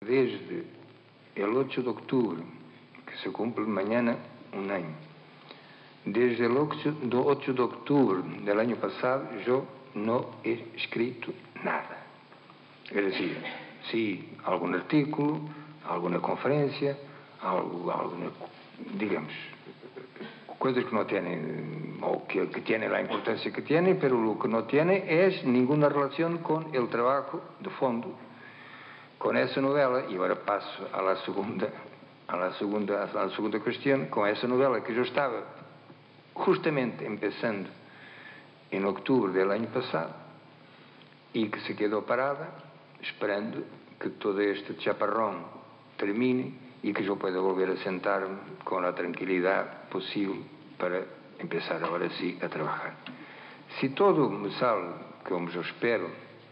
desde el 8 de octubre, que se cumple mañana un año, desde el 8 de octubre del año pasado yo no he escrito nada. Es decir, sí, algún artículo, alguna conferencia, alguna, digamos, coisas que no tienen, o que tienen la importancia que tienen, pero lo que no tiene es ninguna relación con el trabajo de fondo, con esa novela. Y ahora paso a la segunda cuestión, con esa novela que yo estaba justamente empezando en octubre del año pasado y que se quedó parada, esperando que todo este chaparrón termine y que yo pueda volver a sentarme con la tranquilidad posible para empezar ahora sí a trabajar. Si todo me sale como yo espero,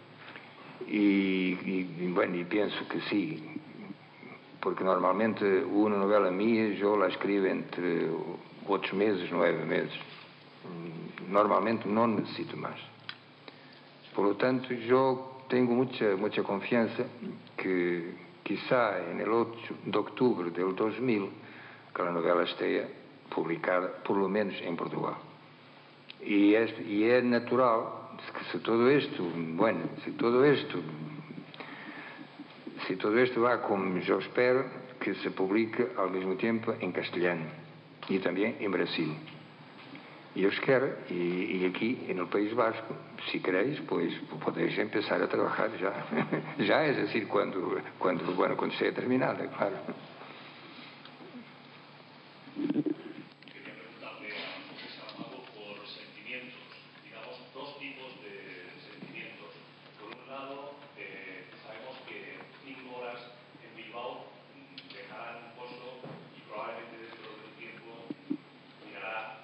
bueno, y pienso que sí, porque normalmente una novela mía yo la escribo entre 8 meses, 9 meses. Normalmente no necesito más. Por lo tanto, yo tengo mucha confianza que quizá en el 8 de octubre del 2000 que la novela esté publicada, por lo menos en Portugal. Y es natural que si todo esto va como yo espero, que se publique al mismo tiempo en castellano y también en Brasil. Y eu quero, e aqui no País Vasco, se queréis, pois podéis empezar a trabalhar já. Já, é decir, quando esteja terminada, claro. Quería preguntarle a José Saramago por sentimientos, digamos, dos tipos de sentimientos. Por un lado, sabemos que 5 horas en Bilbao dejarán un pozo y probablemente dentro de un tiempo mirará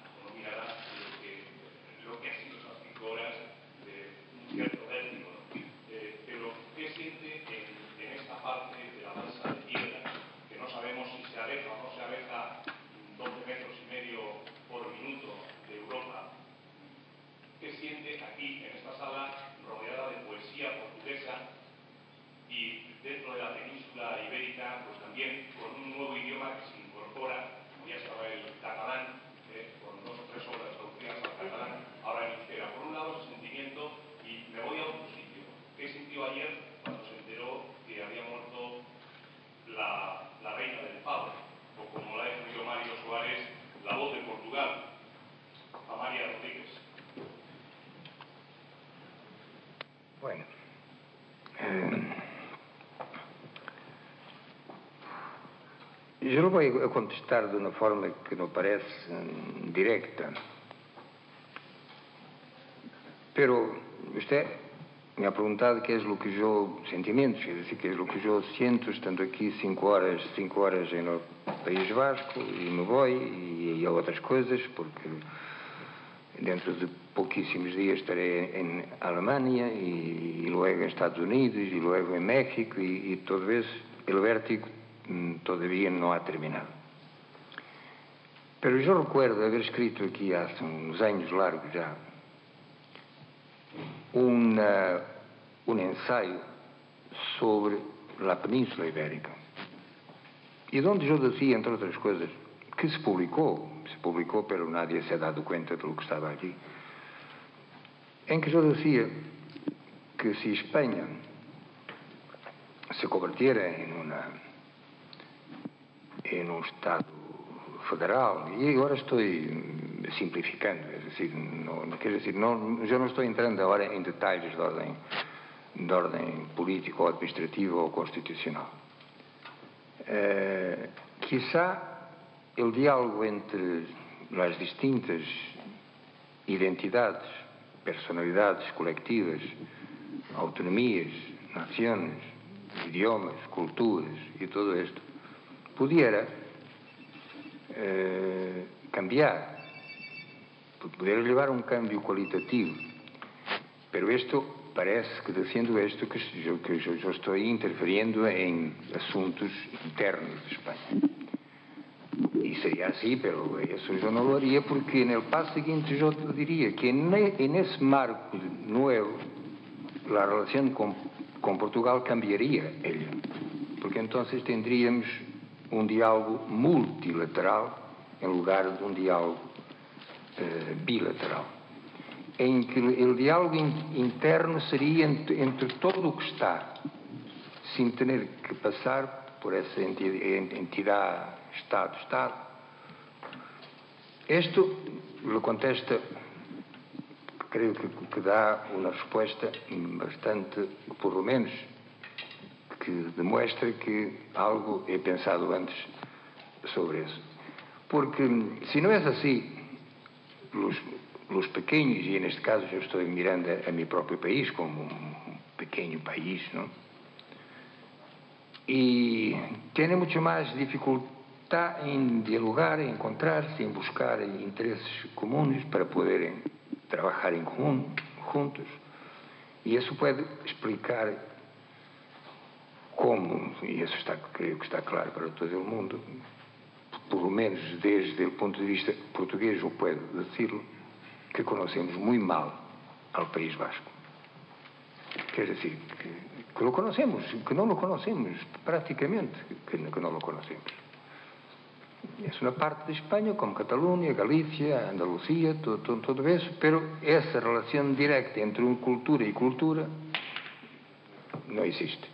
lo que ha sido esas 5 horas de un cierto vértigo, ¿no? Pero, ¿qué siente en esta parte de la masa de piedra, que no sabemos si se aleja o no se aleja 12,5 metros por minuto de Europa? ¿Qué siente aquí, en esta sala, rodeada de poesía portuguesa y dentro de la península ibérica, pues también con un nuevo idioma que se incorpora, como ya estaba el catalán, con 2 o 3 obras traducidas al catalán, ahora en euskera? Por un lado, ese sentimiento, y me voy a otro sitio. ¿Qué sintió ayer cuando se enteró que había muerto la reina del Fado, o como la ha definido Mario Soares, la voz de Portugal, Amalia Rodríguez? Bueno, yo lo voy a contestar de una forma que no parece directa, pero usted me ha preguntado qué es lo que yo, sentimientos, es decir, qué es lo que yo siento estando aquí 5 horas en el País Vasco, y me voy y a otras cosas, porque dentro de pouquíssimos días estaré en Alemania y luego en Estados Unidos y luego en México, y todo eso, el vértigo todavía no ha terminado. Pero yo recuerdo haber escrito aquí hace uns años largos ya un ensayo sobre la península ibérica, y donde yo decía, entre otras cosas, que se publicó, pero nadie se ha dado cuenta de lo que estaba allí, en que yo decía que si España se convirtiera en un Estado federal, y ahora estoy simplificando, es decir, yo no estoy entrando ahora en detalles de orden político, administrativo o constitucional. Quizá el diálogo entre las distintas identidades, personalidades colectivas, autonomías, naciones, idiomas, culturas y todo esto pudiera cambiar, pudiera llevar a un cambio cualitativo. Pero esto parece que, diciendo esto, que yo estoy interfiriendo en asuntos internos de España. Y sería así, pero eso yo no lo haría, porque en el paso siguiente yo te diría que en ese marco nuevo la relación con Portugal cambiaría ella. porque então tendríamos um diálogo multilateral em lugar de um diálogo bilateral, em que o diálogo interno seria entre todo o que está, sem ter que passar por essa entidade, Estado. Isto lhe contesta, creio que dá uma resposta bastante, por lo menos, que demonstra que algo é pensado antes sobre isso. Porque, se não é assim, os pequenos, e neste caso eu estou mirando a meu próprio país como um pequeno país, não? E tem muito mais dificuldade em dialogar, em encontrar-se, em buscar interesses comuns para poderem trabalhar em comum, juntos. E isso pode explicar como, e isso creio que está claro para todo o mundo, pelo menos desde o ponto de vista português, eu posso dizer que conhecemos muito mal ao País Basco. Quer dizer, que lo conhecemos, que não lo conhecemos, praticamente, que não lo conhecemos. É uma parte de Espanha, como Catalunha, Galícia, Andalucía, todo isso, pero essa relação direta entre uma cultura e cultura não existe.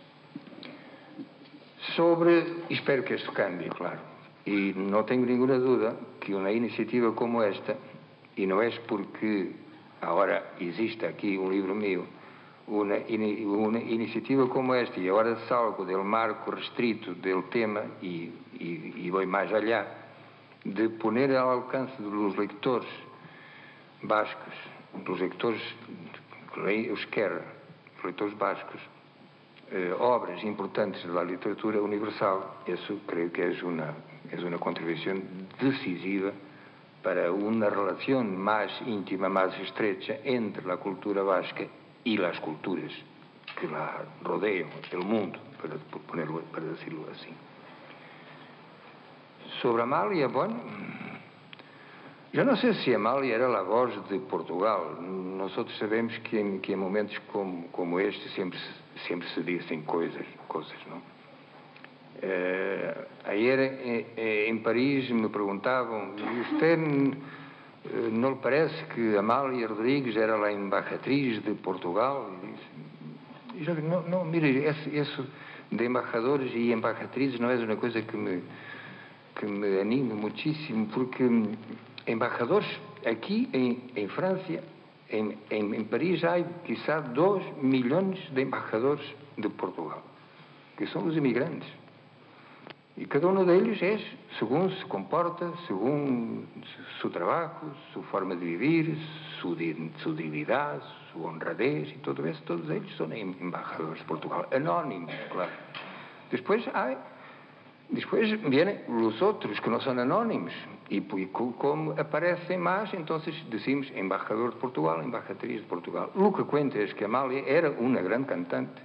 Espero que isto cambie, claro, e não tenho nenhuma dúvida que uma iniciativa como esta, e não é porque agora existe aqui um livro meu, uma iniciativa como esta, e agora salgo do marco restrito do tema e vou mais allá, de poner ao alcance dos leitores bascos, dos leitores euskera, dos leitores bascos, obras importantes da literatura universal. Isso creio que é uma contribuição decisiva para uma relação mais íntima, mais estrecha entre a cultura basca e as culturas que la rodeiam, o mundo, para decirlo assim. Sobre Amália, bueno, eu não sei se Amália era a voz de Portugal. Nós sabemos que em momentos como este sempre se dizem coisas, não? Ayer em Paris me perguntavam, usted não lhe parece que Amália Rodrigues era a embaixatriz de Portugal? E eu disse, não, mire, isso de embaixadores e embaixatrizes não é uma coisa que me anima muitíssimo, porque embaixadores aqui em França, em Paris, há, quizá, 2 milhões de embaixadores de Portugal, que são os imigrantes. E cada um deles é, segundo se comporta, segundo seu trabalho, sua forma de viver, sua dignidade, sua honradez, e tudo isso, todos eles são embaixadores de Portugal, anónimos, claro. Depois vêm os outros que não são anónimos, e como aparecem mais, então decimos embaixador de Portugal, embaixatriz de Portugal. O que conta é que Amália era uma grande cantante.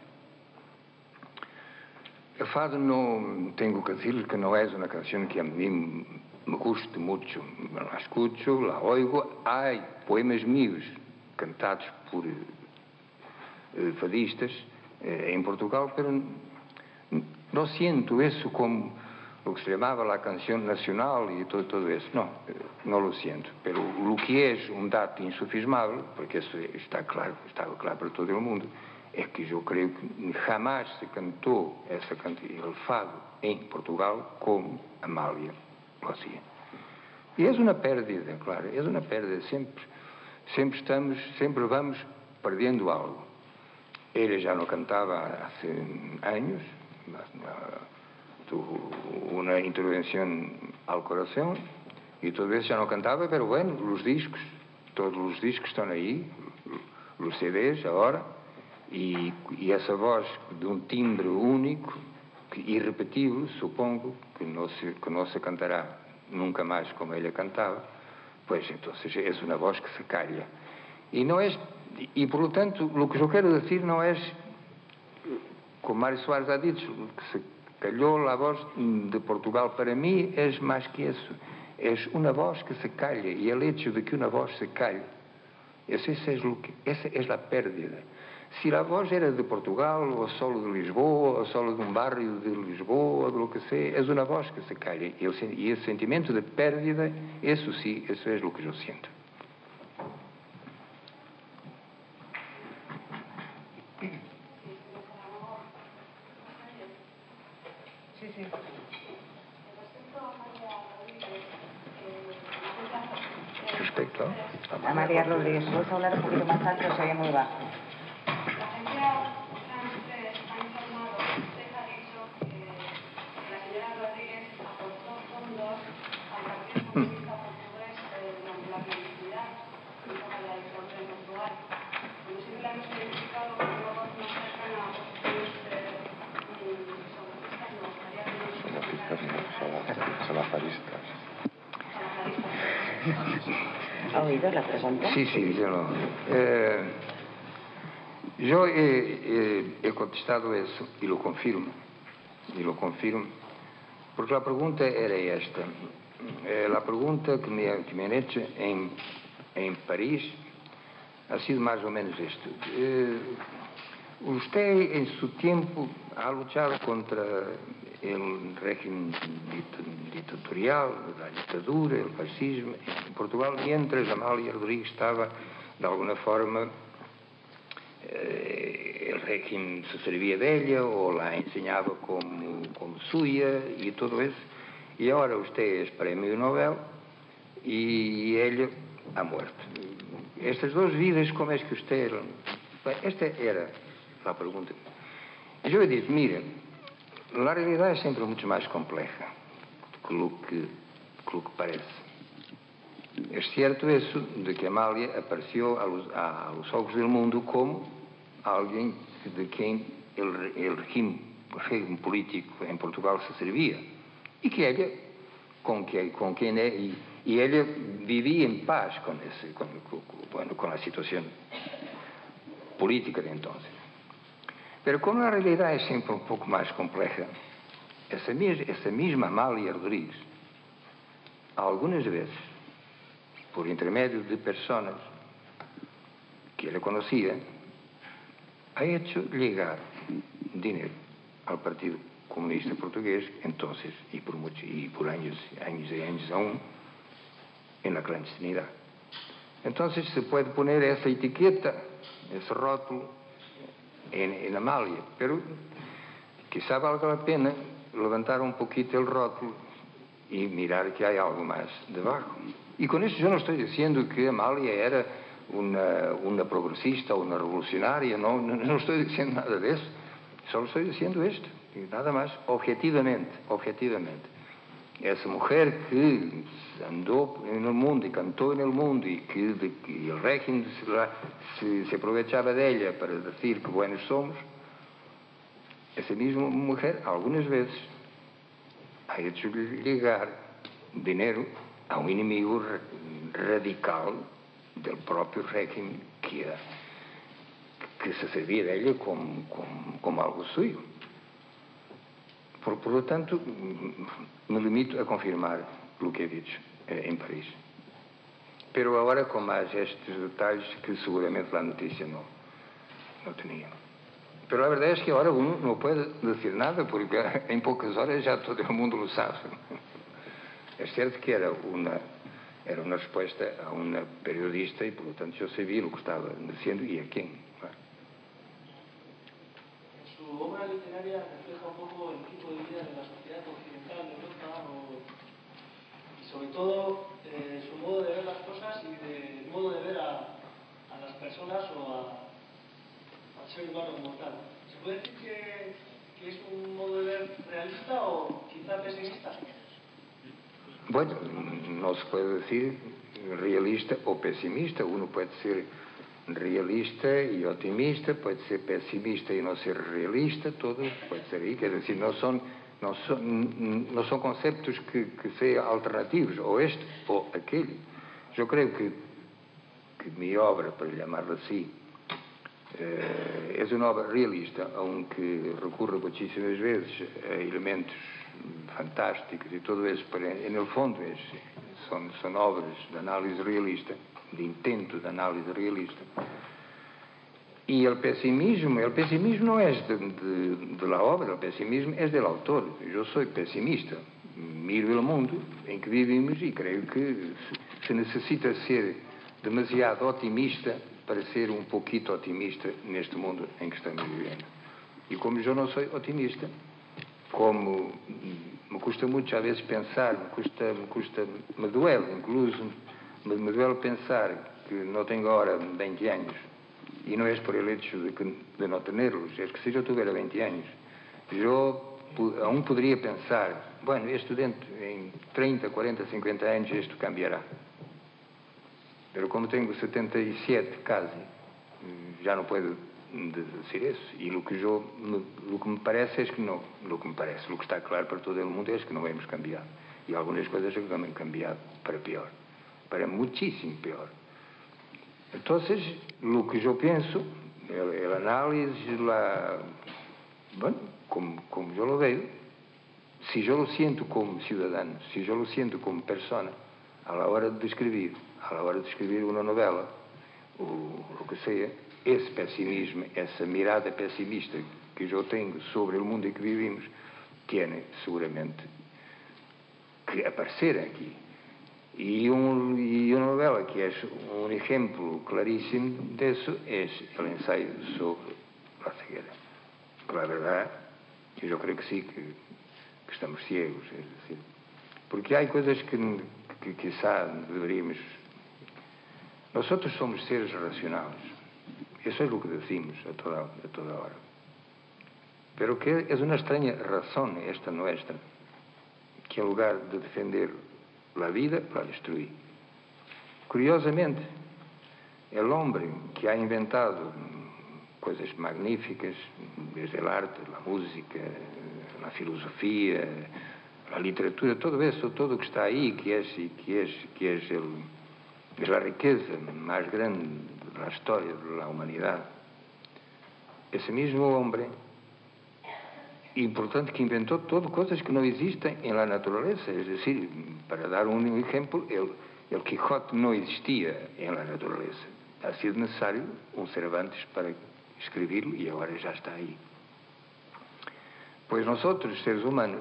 El fado não tenho que dizer que não é uma canção que a mim me guste muito. La escucho, la oigo. Há poemas meus cantados por fadistas em Portugal, pero não sinto isso como o que se chamava a canção nacional e todo isso. Não lo sinto. Pero o que é um dato insufismável, porque isso estava claro para todo o mundo, é que eu creio que jamais se cantou el fado em Portugal como Amália lo hacía. E é uma pérdida, claro, é uma pérdida. Sempre vamos perdendo algo. Ele já não cantava há anos, tuvo uma intervenção ao coração, e todo isso já não cantava, pero bueno, todos os discos estão aí, os CDs agora. E essa voz de um timbre único, irrepetível, supongo, que não se cantará nunca mais como ele cantava, pois então é uma voz que se calha. E por lo tanto, o que eu quero dizer não é, como Mário Soares ha dito, que se calhou a voz de Portugal. Para mim é mais que isso. É uma voz que se calha, e o hecho de que uma voz se calhe, essa é a pérdida. se a voz era de Portugal, ou solo de Lisboa, ou solo de um barrio de Lisboa, de lo que sea, es una voz que se calla. E esse sentimento de pérdida, isso sim, isso é o que eu sinto. Sí, sí. Respecto a María Rodríguez, puedes hablar un poquito más alto, se oye muy bajo. La agencia France Press ha informado, usted ha dicho que la señora Rodríguez aportó fondos al Partido Comunista Portugués durante la clandestinidad, en época de la dictadura en Portugal. Como siempre la hemos identificado como una voz más cercana a posiciones soberanistas, me gustaría que nos explicara. Salazaristas. ¿Ha oído la pregunta? Sí, yo yo he contestado eso y lo confirmo, porque la pregunta era esta. La pregunta que me han hecho en París ha sido más o menos esto. Usted en su tiempo ha luchado contra el régimen dictatorial, la ditadura, el fascismo en Portugal, mientras Amália Rodrigues estaba, de alguna forma, el régimen se servía de ella o la enseñaba como suya y todo eso. Y ahora usted es premio Nobel y ella ha muerto. Estas dos vidas, como es que usted... Esta era la pregunta. Yo he dicho, mire, la realidad es siempre mucho más compleja que lo que parece. Es cierto eso de que Amália apareció a los ojos del mundo como alguien de quien el régimen político en Portugal se servía y que ella, y ella vivía en paz con la situación política de entonces. Pero como la realidad es siempre un poco más compleja, esa misma Amália Rodrigues, algunas veces, por intermedio de personas que ella conocía, ha hecho llegar dinero al Partido Comunista Portugués, entonces, y por años y años aún, en la clandestinidad. Entonces se puede poner esa etiqueta, ese rótulo, en Amália, pero quizá valga la pena levantar un poquito el rótulo y mirar que hay algo más debajo. Y con eso yo no estoy diciendo que Amália era una progresista o una revolucionaria, no estoy diciendo nada de eso, solo estoy diciendo esto, y nada más, objetivamente. Esa mujer que andó en el mundo y cantó en el mundo y que el régimen se aprovechaba de ella para decir que buenos somos, esa misma mujer algunas veces ha hecho llegar dinero a un enemigo radical del propio régimen que se servía de ella como algo suyo. Por lo tanto, me limito a confirmar lo que he dicho en París. Pero ahora con más estos detalles que seguramente la noticia no tenía. Pero la verdad es que ahora uno no puede decir nada porque en pocas horas ya todo el mundo lo sabe. Es cierto que era una respuesta a una periodista y por lo tanto yo sabía lo que estaba diciendo y a quién. Su obra literaria refleja un poco el tipo de vida de la sociedad occidental de Europa y sobre todo su modo de ver las cosas y el modo de ver a las personas o al ser humano como tal. ¿Se puede decir que es un modo de ver realista o quizá pesimista? Bueno, no se puede decir realista o pesimista. Uno puede ser realista y optimista, puede ser pesimista y no ser realista, todo puede ser ahí. Quer decir, no son conceptos que sean alternativos, o este o aquello. Yo creo que mi obra, para llamarla así, es una obra realista, aunque recurre muchísimas veces a elementos fantásticos y todo eso, pero en el fondo son obras de análise realista, de intento de análise realista. Y el pesimismo no es de la obra, el pesimismo es del autor. Yo soy pesimista, miro el mundo em que vivimos e creio que se necessita ser demasiado otimista para ser um pouquinho otimista neste mundo em que estamos vivendo. E como eu não sou otimista, como me custa muito às vezes pensar, me duele, incluso, me duele pensar que não tenho agora 20 anos, e não é por el hecho de não tê-los, é que se eu tivesse 20 anos, eu aún poderia pensar, bueno, isto dentro, em 30, 40, 50 anos, isto cambiará. Mas como tenho 77 quase, já não posso dizer isso. E o que me parece é que não, o que está claro para todo o mundo é que não vamos cambiar. E algumas coisas vão cambiar para pior, para muitíssimo pior. Então, o que eu penso, a análise, bueno, como eu lo vejo, se eu lo sinto como cidadão, se eu lo sinto como persona, a la hora de escrever uma novela, o que seja, esse pessimismo, essa mirada pessimista que eu tenho sobre o mundo em que vivimos, tem seguramente que aparecer aqui. E uma novela que é um exemplo claríssimo disso é o ensaio sobre a cegueira. Que, a verdade, eu creio que sim, que estamos cegos. É decir, porque há coisas que quizá deveríamos... Nós somos seres racionais. Isso é o que decimos a toda hora. Pero que é uma estranha razão esta nuestra, que em lugar de defender a vida, la destruí. Curiosamente, o homem que ha inventado coisas magníficas, desde a arte, a música, a filosofia, a literatura, todo isso, todo o que está aí, que é a riqueza mais grande da história da humanidade. Esse mesmo homem, importante, que inventou todo coisas que não existem em la natureza. É decir, para dar um exemplo, el Quijote não existia em la natureza. Ha sido necessário um Cervantes para escrevê-lo e agora já está aí. Pois nós, seres humanos,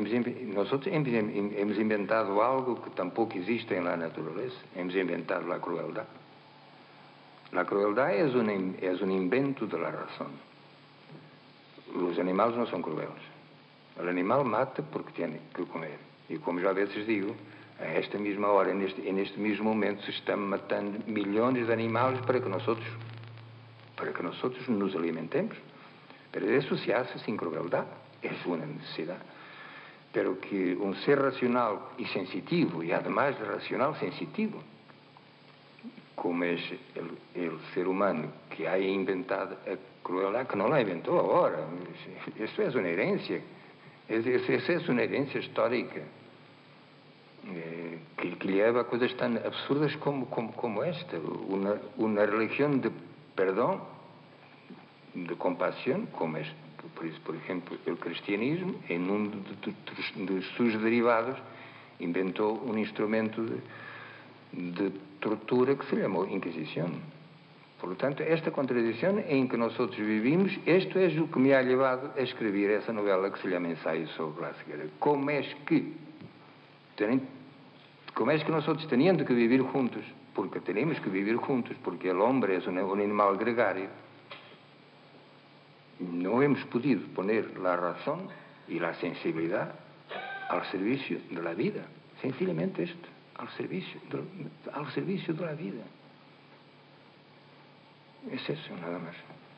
hemos inventado algo que tampouco existe em la natureza. Hemos inventado a crueldade. A crueldade é um invento da razão. Os animais não são crueles. O animal mata porque tem que comer. E como já vezes digo, a esta mesma hora, neste mesmo momento, se estão matando milhões de animais para que nós nos alimentemos. Pero isso se hace sem crueldade. É uma necessidade. Pero que um ser racional e sensitivo, e además de racional, sensitivo, como é o ser humano que há inventado a crueldade, que não a inventou agora. Isso é uma herência. Essa é uma herência histórica que leva a coisas tão absurdas como esta. Uma religião de perdão, de compaixão, como este, por exemplo, o cristianismo, em um de seus derivados, inventou um instrumento de tortura que se chamou Inquisição. Portanto, esta contradição em que nós vivimos, isto é o que me ha levado a escrever essa novela que se chama Ensaio sobre a cegueira. Como é que nós temos que viver juntos? Porque temos que viver juntos, porque o homem é um animal gregário. Não hemos podido poner a razão e a sensibilidade ao serviço da vida. Sencillamente isto, ao serviço da vida. Es eso, nada más.